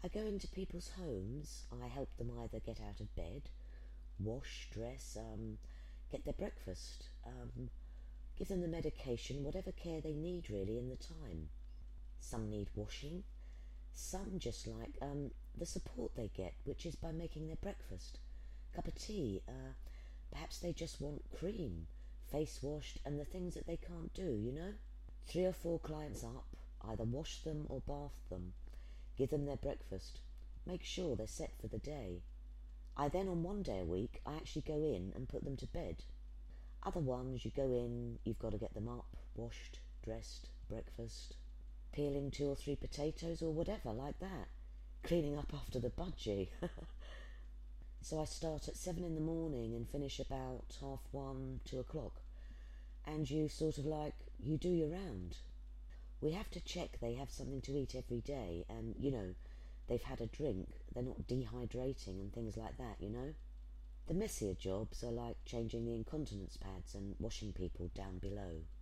I go into people's homes, I help them either get out of bed, wash, dress, get their breakfast, give them the medication, whatever care they need really in the time. Some need washing, some just like the support they get, which is by making their breakfast, cup of tea, perhaps they just want cream, face washed, and the things that they can't do. 3 or 4 clients up, either wash them or bath them, give them their breakfast, make sure they're set for the day. I then, on one day a week, I actually go in and put them to bed. Other ones, you go in, you've got to get them up, washed, dressed, breakfast, peeling 2 or 3 potatoes or whatever like that, cleaning up after the budgie. So I start at 7 in the morning and finish about 1:30, 2 o'clock, and you sort of you do your round. We have to check they have something to eat every day, and they've had a drink, they're not dehydrating and things like that. The messier jobs are like changing the incontinence pads and washing people down below.